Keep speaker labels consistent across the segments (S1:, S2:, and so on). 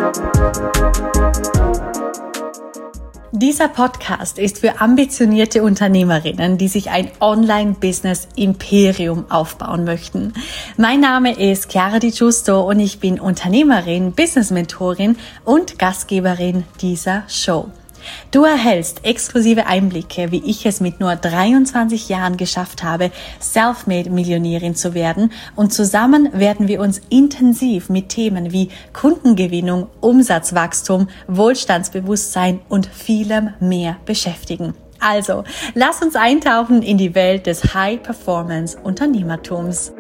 S1: Dieser Podcast ist für ambitionierte Unternehmerinnen, die sich ein Online-Business-Imperium aufbauen möchten. Mein Name ist Chiara Di Giusto und ich bin Unternehmerin, Business-Mentorin und Gastgeberin dieser Show. Du erhältst exklusive Einblicke, wie ich es mit nur 23 Jahren geschafft habe, Selfmade-Millionärin zu werden, und zusammen werden wir uns intensiv mit Themen wie Kundengewinnung, Umsatzwachstum, Wohlstandsbewusstsein und vielem mehr beschäftigen. Also, lass uns eintauchen in die Welt des High-Performance-Unternehmertums.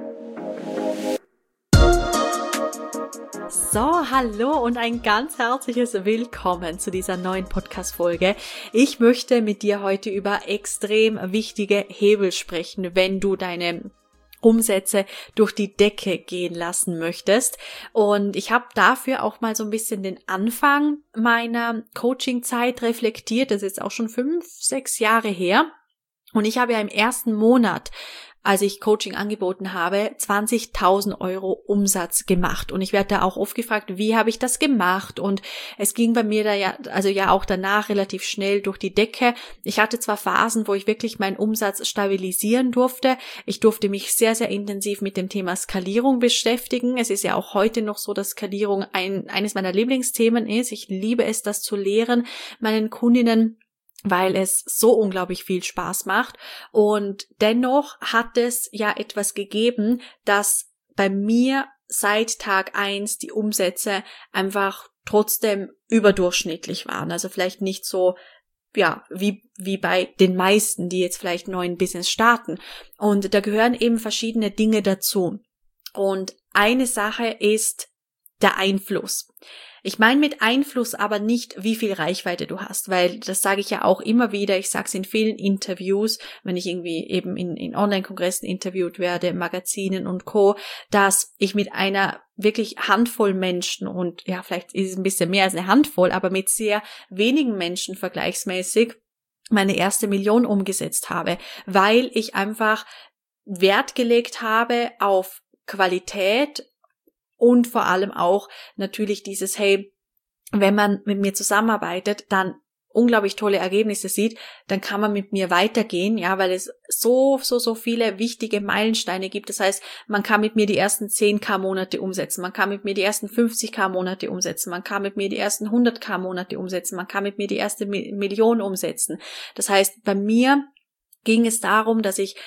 S1: So, hallo und ein ganz herzliches Willkommen zu dieser neuen Podcast-Folge. Ich möchte mit dir heute über extrem wichtige Hebel sprechen, wenn du deine Umsätze durch die Decke gehen lassen möchtest. Und ich habe dafür auch mal so ein bisschen den Anfang meiner Coaching-Zeit reflektiert. Das ist jetzt auch schon 5-6 Jahre her. Und ich habe ja im ersten Monat, als ich Coaching angeboten habe, 20.000 Euro Umsatz gemacht. Und ich werde da auch oft gefragt, wie habe ich das gemacht? Und es ging bei mir da ja auch danach relativ schnell durch die Decke. Ich hatte zwar Phasen, wo ich wirklich meinen Umsatz stabilisieren durfte. Ich durfte mich sehr, sehr intensiv mit dem Thema Skalierung beschäftigen. Es ist ja auch heute noch so, dass Skalierung eines meiner Lieblingsthemen ist. Ich liebe es, das zu lehren, meinen Kundinnen, weil es so unglaublich viel Spaß macht. Und dennoch hat es ja etwas gegeben, dass bei mir seit Tag 1 die Umsätze einfach trotzdem überdurchschnittlich waren. Also vielleicht nicht so, ja, wie bei den meisten, die jetzt vielleicht neuen Business starten. Und da gehören eben verschiedene Dinge dazu. Und eine Sache ist der Einfluss. Ich meine mit Einfluss aber nicht, wie viel Reichweite du hast, weil das sage ich ja auch immer wieder, ich sage es in vielen Interviews, wenn ich irgendwie eben in Online-Kongressen interviewt werde, Magazinen und Co., dass ich mit einer wirklich Handvoll Menschen, und ja, vielleicht ist es ein bisschen mehr als eine Handvoll, aber mit sehr wenigen Menschen vergleichsmäßig meine erste Million umgesetzt habe, weil ich einfach Wert gelegt habe auf Qualität. Und vor allem auch natürlich dieses, hey, wenn man mit mir zusammenarbeitet, dann unglaublich tolle Ergebnisse sieht, dann kann man mit mir weitergehen, ja, weil es so viele wichtige Meilensteine gibt. Das heißt, man kann mit mir die ersten 10.000 Monate umsetzen, man kann mit mir die ersten 50.000 Monate umsetzen, man kann mit mir die ersten 100.000 Monate umsetzen, man kann mit mir die erste Million umsetzen. Das heißt, bei mir ging es darum, dass ich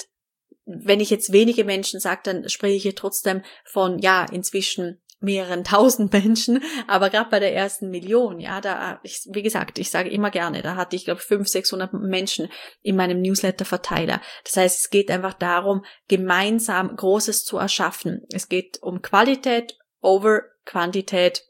S1: wenn ich jetzt wenige Menschen sage, dann spreche ich hier trotzdem von, ja, inzwischen mehreren tausend Menschen, aber gerade bei der ersten Million, ja, wie gesagt, ich sage immer gerne, da hatte ich, glaube ich, 500-600 Menschen in meinem Newsletter-Verteiler. Das heißt, es geht einfach darum, gemeinsam Großes zu erschaffen. Es geht um Qualität over Quantität.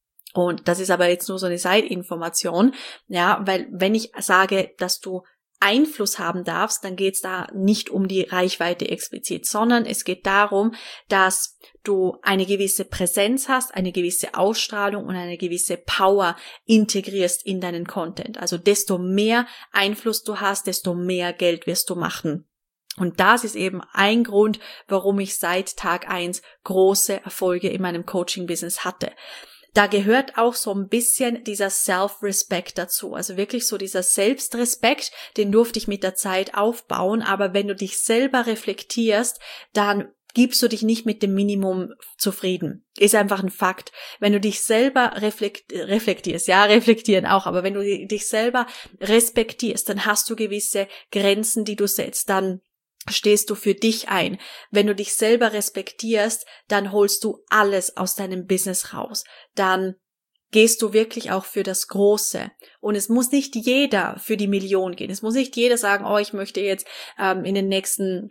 S1: Und das ist aber jetzt nur so eine Side-Information, ja, weil wenn ich sage, dass du Einfluss haben darfst, dann geht es da nicht um die Reichweite explizit, sondern es geht darum, dass du eine gewisse Präsenz hast, eine gewisse Ausstrahlung und eine gewisse Power integrierst in deinen Content. Also desto mehr Einfluss du hast, desto mehr Geld wirst du machen. Und das ist eben ein Grund, warum ich seit Tag 1 große Erfolge in meinem Coaching-Business hatte. Da gehört auch so ein bisschen dieser Self-Respect dazu, also wirklich so dieser Selbstrespekt, den durfte ich mit der Zeit aufbauen, aber wenn du dich selber reflektierst, dann gibst du dich nicht mit dem Minimum zufrieden. Ist einfach ein Fakt. Wenn du dich selber reflektierst, ja, reflektieren auch, aber wenn du dich selber respektierst, dann hast du gewisse Grenzen, die du setzt, dann stehst du für dich ein. Wenn du dich selber respektierst, dann holst du alles aus deinem Business raus. Dann gehst du wirklich auch für das Große. Und es muss nicht jeder für die Million gehen. Es muss nicht jeder sagen, oh, ich möchte jetzt in den nächsten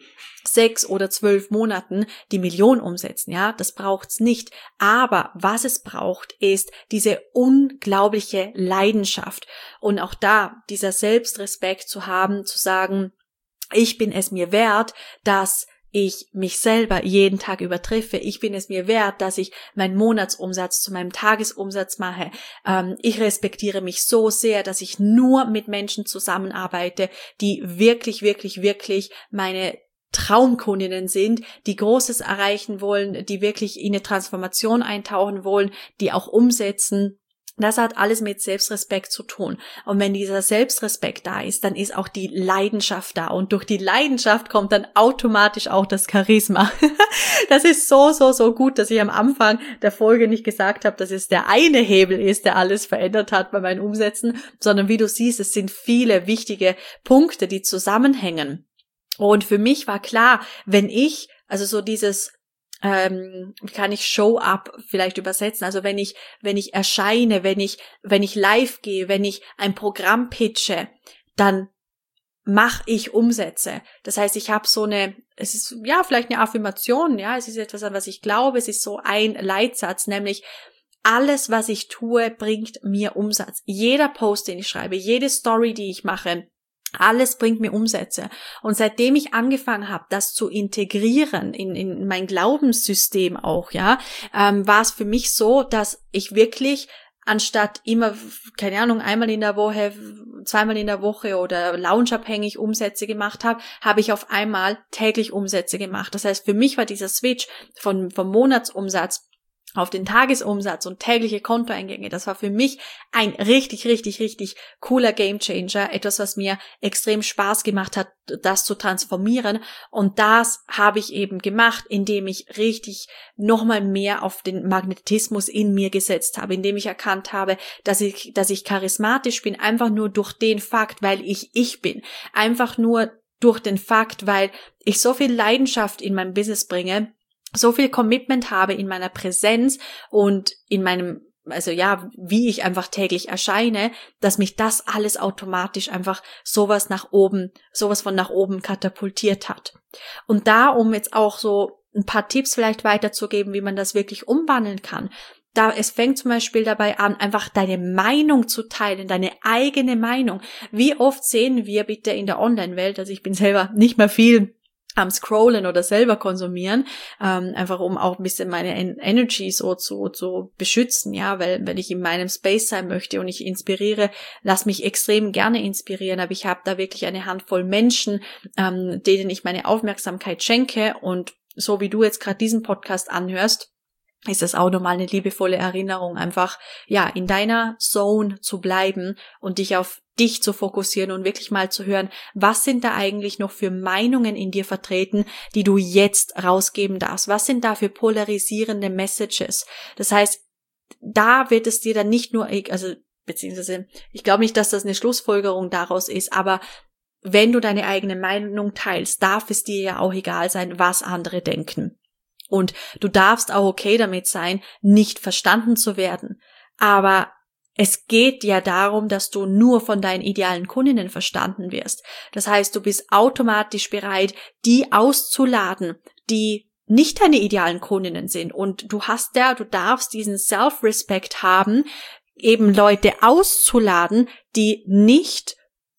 S1: 6 oder 12 Monaten die Million umsetzen. Ja, das braucht's nicht. Aber was es braucht, ist diese unglaubliche Leidenschaft. Und auch da dieser Selbstrespekt zu haben, zu sagen, ich bin es mir wert, dass ich mich selber jeden Tag übertreffe. Ich bin es mir wert, dass ich meinen Monatsumsatz zu meinem Tagesumsatz mache. Ich respektiere mich so sehr, dass ich nur mit Menschen zusammenarbeite, die wirklich, wirklich, wirklich meine Traumkundinnen sind, die Großes erreichen wollen, die wirklich in eine Transformation eintauchen wollen, die auch umsetzen. Das hat alles mit Selbstrespekt zu tun. Und wenn dieser Selbstrespekt da ist, dann ist auch die Leidenschaft da. Und durch die Leidenschaft kommt dann automatisch auch das Charisma. Das ist so gut, dass ich am Anfang der Folge nicht gesagt habe, dass es der eine Hebel ist, der alles verändert hat bei meinen Umsätzen, sondern wie du siehst, es sind viele wichtige Punkte, die zusammenhängen. Und für mich war klar, wenn ich, also so dieses, wie kann ich Show up vielleicht übersetzen? Also wenn ich erscheine, wenn ich live gehe, wenn ich ein Programm pitche, dann mache ich Umsätze. Das heißt, ich habe es ist ja vielleicht eine Affirmation, ja, es ist etwas, an was ich glaube, es ist so ein Leitsatz, nämlich alles, was ich tue, bringt mir Umsatz. Jeder Post, den ich schreibe, jede Story, die ich mache, alles bringt mir Umsätze. Und seitdem ich angefangen habe, das zu integrieren in mein Glaubenssystem auch, ja, war es für mich so, dass ich wirklich anstatt immer, keine Ahnung, einmal in der Woche, zweimal in der Woche oder loungeabhängig Umsätze gemacht habe, habe ich auf einmal täglich Umsätze gemacht. Das heißt, für mich war dieser Switch vom Monatsumsatz auf den Tagesumsatz und tägliche Kontoeingänge, das war für mich ein richtig cooler Gamechanger, etwas, was mir extrem Spaß gemacht hat, das zu transformieren, und das habe ich eben gemacht, indem ich richtig nochmal mehr auf den Magnetismus in mir gesetzt habe, indem ich erkannt habe, dass ich charismatisch bin, einfach nur durch den Fakt, weil ich bin, einfach nur durch den Fakt, weil ich so viel Leidenschaft in mein Business bringe, so viel Commitment habe in meiner Präsenz und in meinem, also ja, wie ich einfach täglich erscheine, dass mich das alles automatisch einfach sowas von nach oben katapultiert hat. Und da, um jetzt auch so ein paar Tipps vielleicht weiterzugeben, wie man das wirklich umwandeln kann, es fängt zum Beispiel dabei an, einfach deine Meinung zu teilen, deine eigene Meinung. Wie oft sehen wir bitte in der Online-Welt, also ich bin selber nicht mehr viel am Scrollen oder selber konsumieren, einfach um auch ein bisschen meine Energy so zu beschützen, ja, weil wenn ich in meinem Space sein möchte und ich inspiriere, lass mich extrem gerne inspirieren, aber ich habe da wirklich eine Handvoll Menschen, denen ich meine Aufmerksamkeit schenke, und so wie du jetzt gerade diesen Podcast anhörst, ist das auch nochmal eine liebevolle Erinnerung, einfach, ja, in deiner Zone zu bleiben und dich auf dich zu fokussieren und wirklich mal zu hören, was sind da eigentlich noch für Meinungen in dir vertreten, die du jetzt rausgeben darfst? Was sind da für polarisierende Messages? Das heißt, da wird es dir dann nicht nur, beziehungsweise, ich glaube nicht, dass das eine Schlussfolgerung daraus ist, aber wenn du deine eigene Meinung teilst, darf es dir ja auch egal sein, was andere denken. Und du darfst auch okay damit sein, nicht verstanden zu werden. Aber es geht ja darum, dass du nur von deinen idealen Kundinnen verstanden wirst. Das heißt, du bist automatisch bereit, die auszuladen, die nicht deine idealen Kundinnen sind. Und du darfst diesen Self-Respect haben, eben Leute auszuladen, die nicht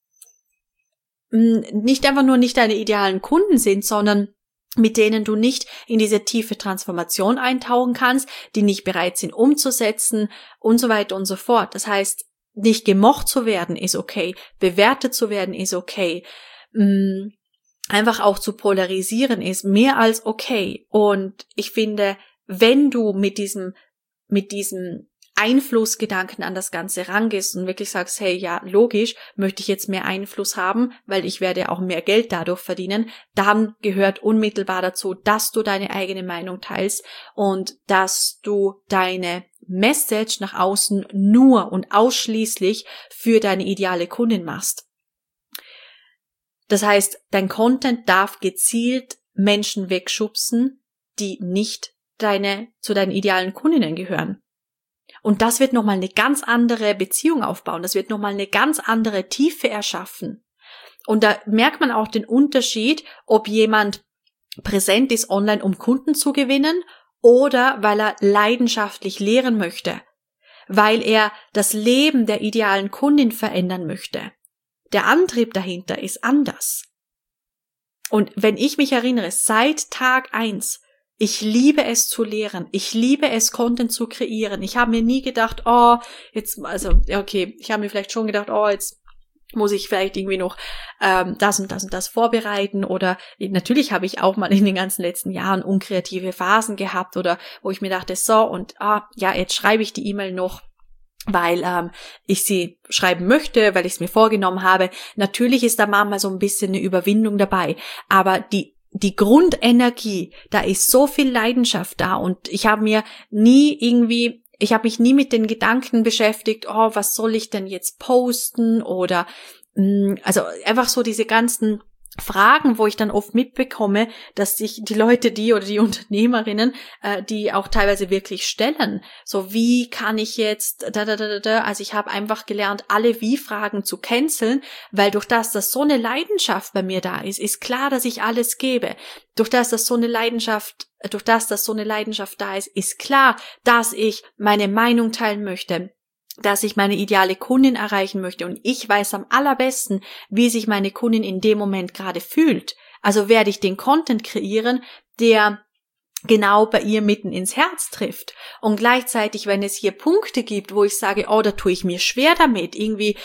S1: einfach nur nicht deine idealen Kunden sind, sondern mit denen du nicht in diese tiefe Transformation eintauchen kannst, die nicht bereit sind umzusetzen und so weiter und so fort. Das heißt, nicht gemocht zu werden ist okay, bewertet zu werden ist okay, einfach auch zu polarisieren ist mehr als okay. Und ich finde, wenn du mit diesem Einflussgedanken an das Ganze rangehst und wirklich sagst, hey, ja, logisch, möchte ich jetzt mehr Einfluss haben, weil ich werde auch mehr Geld dadurch verdienen, dann gehört unmittelbar dazu, dass du deine eigene Meinung teilst und dass du deine Message nach außen nur und ausschließlich für deine ideale Kundin machst. Das heißt, dein Content darf gezielt Menschen wegschubsen, die nicht zu deinen idealen Kundinnen gehören. Und das wird nochmal eine ganz andere Beziehung aufbauen. Das wird nochmal eine ganz andere Tiefe erschaffen. Und da merkt man auch den Unterschied, ob jemand präsent ist online, um Kunden zu gewinnen, oder weil er leidenschaftlich lehren möchte, weil er das Leben der idealen Kundin verändern möchte. Der Antrieb dahinter ist anders. Und wenn ich mich erinnere, seit Tag 1, ich liebe es zu lehren. Ich liebe es, Content zu kreieren. Ich habe mir nie gedacht, ich habe mir vielleicht schon gedacht, jetzt muss ich vielleicht irgendwie noch das und das und das vorbereiten, oder natürlich habe ich auch mal in den ganzen letzten Jahren unkreative Phasen gehabt, oder wo ich mir dachte, so und jetzt schreibe ich die E-Mail noch, weil ich sie schreiben möchte, weil ich es mir vorgenommen habe. Natürlich ist da manchmal so ein bisschen eine Überwindung dabei, aber die Grundenergie, da ist so viel Leidenschaft da, und ich habe mich nie mit den Gedanken beschäftigt, was soll ich denn jetzt posten, oder also einfach so diese ganzen Fragen, wo ich dann oft mitbekomme, dass sich die Leute, die Unternehmerinnen, die auch teilweise wirklich stellen, so wie kann ich jetzt, also ich habe einfach gelernt, alle Wie-Fragen zu canceln, weil durch das so eine Leidenschaft bei mir da ist klar, dass ich alles gebe. Durch das so eine Leidenschaft da ist klar, dass ich meine Meinung teilen möchte, dass ich meine ideale Kundin erreichen möchte, und ich weiß am allerbesten, wie sich meine Kundin in dem Moment gerade fühlt. Also werde ich den Content kreieren, der genau bei ihr mitten ins Herz trifft. Und gleichzeitig, wenn es hier Punkte gibt, wo ich sage, da tue ich mir schwer damit, irgendwie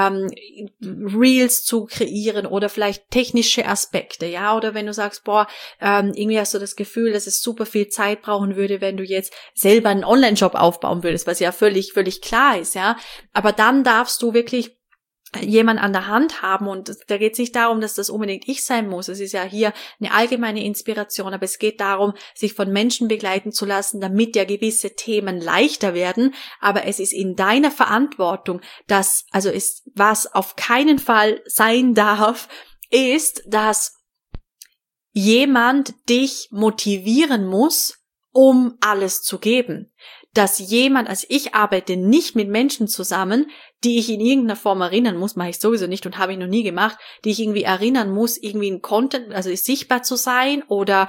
S1: Reels zu kreieren oder vielleicht technische Aspekte, ja, oder wenn du sagst, irgendwie hast du das Gefühl, dass es super viel Zeit brauchen würde, wenn du jetzt selber einen Online-Shop aufbauen würdest, was ja völlig klar ist, ja, aber dann darfst du wirklich jemand an der Hand haben, und da geht es nicht darum, dass das unbedingt ich sein muss. Es ist ja hier eine allgemeine Inspiration, aber es geht darum, sich von Menschen begleiten zu lassen, damit ja gewisse Themen leichter werden, aber es ist in deiner Verantwortung, was auf keinen Fall sein darf, ist, dass jemand dich motivieren muss, um alles zu geben. Ich arbeite nicht mit Menschen zusammen, die ich in irgendeiner Form erinnern muss, mache ich sowieso nicht und habe ich noch nie gemacht, die ich irgendwie erinnern muss, irgendwie ein Content, also sichtbar zu sein, oder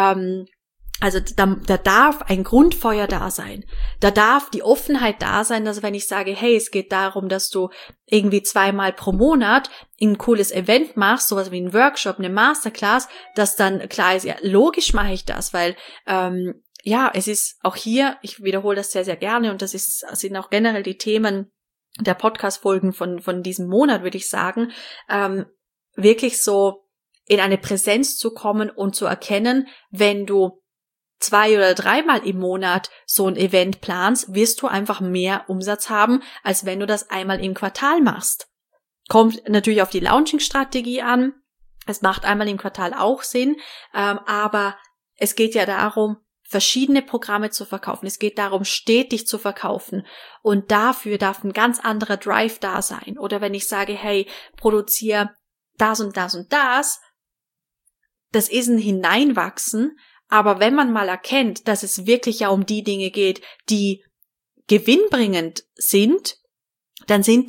S1: da darf ein Grundfeuer da sein. Da darf die Offenheit da sein, dass wenn ich sage, hey, es geht darum, dass du irgendwie 2-mal pro Monat ein cooles Event machst, sowas wie ein Workshop, eine Masterclass, dass dann klar ist, ja, logisch mache ich das, weil es ist auch hier, ich wiederhole das sehr, sehr gerne, und sind auch generell die Themen der Podcast-Folgen von diesem Monat, würde ich sagen, wirklich so in eine Präsenz zu kommen und zu erkennen, wenn du 2- oder 3-mal im Monat so ein Event planst, wirst du einfach mehr Umsatz haben, als wenn du das einmal im Quartal machst. Kommt natürlich auf die Launching-Strategie an. Es macht einmal im Quartal auch Sinn, aber es geht ja darum, verschiedene Programme zu verkaufen. Es geht darum, stetig zu verkaufen. Und dafür darf ein ganz anderer Drive da sein. Oder wenn ich sage, hey, produziere das und das und das ist ein Hineinwachsen. Aber wenn man mal erkennt, dass es wirklich ja um die Dinge geht, die gewinnbringend sind, dann ist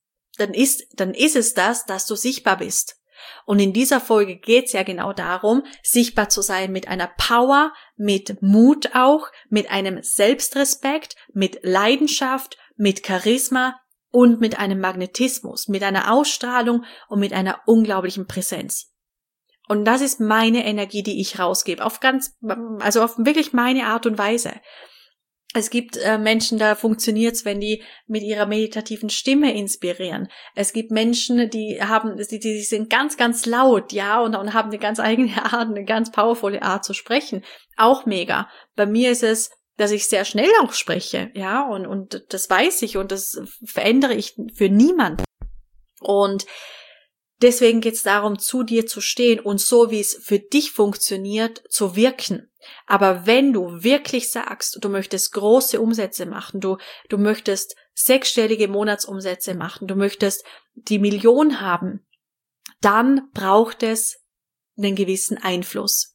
S1: es das, dass du sichtbar bist. Und in dieser Folge geht's ja genau darum, sichtbar zu sein mit einer Power, mit Mut auch, mit einem Selbstrespekt, mit Leidenschaft, mit Charisma und mit einem Magnetismus, mit einer Ausstrahlung und mit einer unglaublichen Präsenz. Und das ist meine Energie, die ich rausgebe, auf wirklich meine Art und Weise. Es gibt Menschen, da funktioniert's, wenn die mit ihrer meditativen Stimme inspirieren. Es gibt Menschen, die sind ganz, ganz laut, ja, und haben eine ganz eigene Art, eine ganz powervolle Art zu sprechen. Auch mega. Bei mir ist es, dass ich sehr schnell auch spreche, ja, und das weiß ich, und das verändere ich für niemanden. Und deswegen geht's darum, zu dir zu stehen und so, wie es für dich funktioniert, zu wirken. Aber wenn du wirklich sagst, du möchtest große Umsätze machen, du möchtest 6-stellige Monatsumsätze machen, du möchtest die Million haben, dann braucht es einen gewissen Einfluss.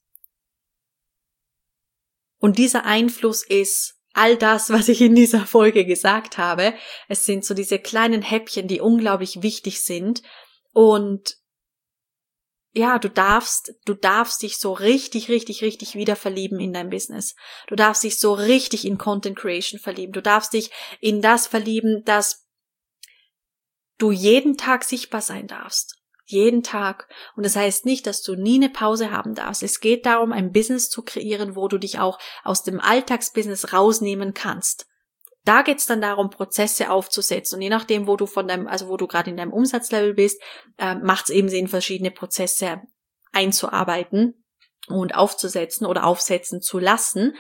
S1: Und dieser Einfluss ist all das, was ich in dieser Folge gesagt habe. Es sind so diese kleinen Häppchen, die unglaublich wichtig sind. Und ja, du darfst dich so richtig, richtig, richtig wieder verlieben in dein Business. Du darfst dich so richtig in Content Creation verlieben. Du darfst dich in das verlieben, dass du jeden Tag sichtbar sein darfst. Jeden Tag. Und das heißt nicht, dass du nie eine Pause haben darfst. Es geht darum, ein Business zu kreieren, wo du dich auch aus dem Alltagsbusiness rausnehmen kannst. da geht's dann darum, Prozesse aufzusetzen. Und je nachdem, wo du gerade in deinem Umsatzlevel bist, macht es eben Sinn, verschiedene Prozesse einzuarbeiten und aufzusetzen oder aufsetzen zu lassen.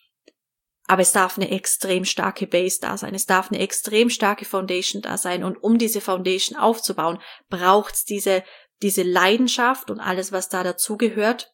S1: Aber es darf eine extrem starke Base da sein. Es darf eine extrem starke Foundation da sein. Und um diese Foundation aufzubauen, braucht's diese Leidenschaft und alles, was da dazugehört.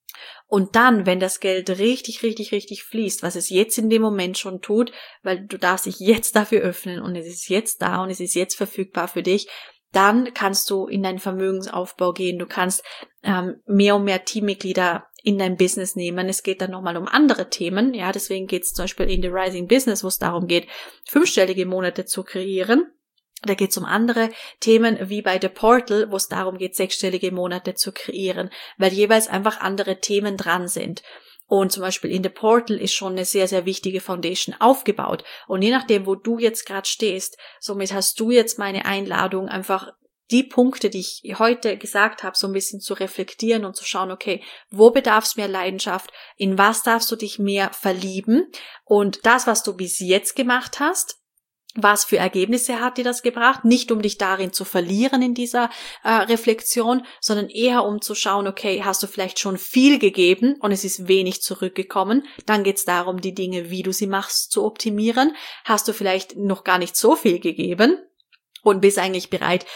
S1: Und dann, wenn das Geld richtig, richtig, richtig fließt, was es jetzt in dem Moment schon tut, weil du darfst dich jetzt dafür öffnen und es ist jetzt da und es ist jetzt verfügbar für dich, dann kannst du in deinen Vermögensaufbau gehen. Du kannst mehr und mehr Teammitglieder in dein Business nehmen. Es geht dann nochmal um andere Themen. Ja, deswegen geht es zum Beispiel in The Rising Business, wo es darum geht, 5-stellige Monate zu kreieren. Da geht es um andere Themen wie bei The Portal, wo es darum geht, 6-stellige Monate zu kreieren, weil jeweils einfach andere Themen dran sind. Und zum Beispiel in The Portal ist schon eine sehr, sehr wichtige Foundation aufgebaut. Und je nachdem, wo du jetzt gerade stehst, somit hast du jetzt meine Einladung, einfach die Punkte, die ich heute gesagt habe, so ein bisschen zu reflektieren und zu schauen, okay, wo bedarf es mehr Leidenschaft, in was darfst du dich mehr verlieben und das, was du bis jetzt gemacht hast, was für Ergebnisse hat dir das gebracht? Nicht um dich darin zu verlieren in dieser Reflexion, sondern eher um zu schauen, okay, hast du vielleicht schon viel gegeben und es ist wenig zurückgekommen? Dann geht es darum, die Dinge, wie du sie machst, zu optimieren. Hast du vielleicht noch gar nicht so viel gegeben und bist eigentlich bereit,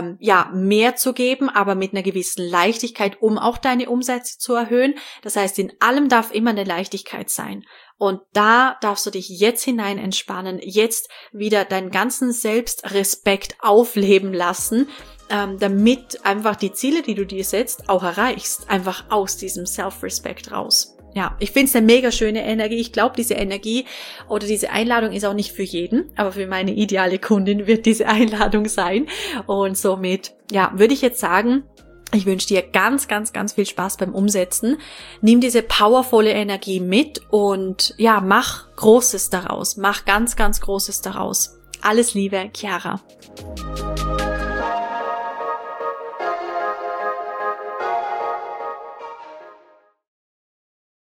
S1: mehr zu geben, aber mit einer gewissen Leichtigkeit, um auch deine Umsätze zu erhöhen. Das heißt, in allem darf immer eine Leichtigkeit sein. Und da darfst du dich jetzt hinein entspannen, jetzt wieder deinen ganzen Selbstrespekt aufleben lassen, damit einfach die Ziele, die du dir setzt, auch erreichst. Einfach aus diesem Self-Respect raus. Ja, ich finde es eine mega schöne Energie. Ich glaube, diese Energie oder diese Einladung ist auch nicht für jeden, aber für meine ideale Kundin wird diese Einladung sein. Und somit, würde ich jetzt sagen, ich wünsche dir ganz, ganz, ganz viel Spaß beim Umsetzen. Nimm diese powervolle Energie mit und mach Großes daraus. Mach ganz, ganz Großes daraus. Alles Liebe, Chiara.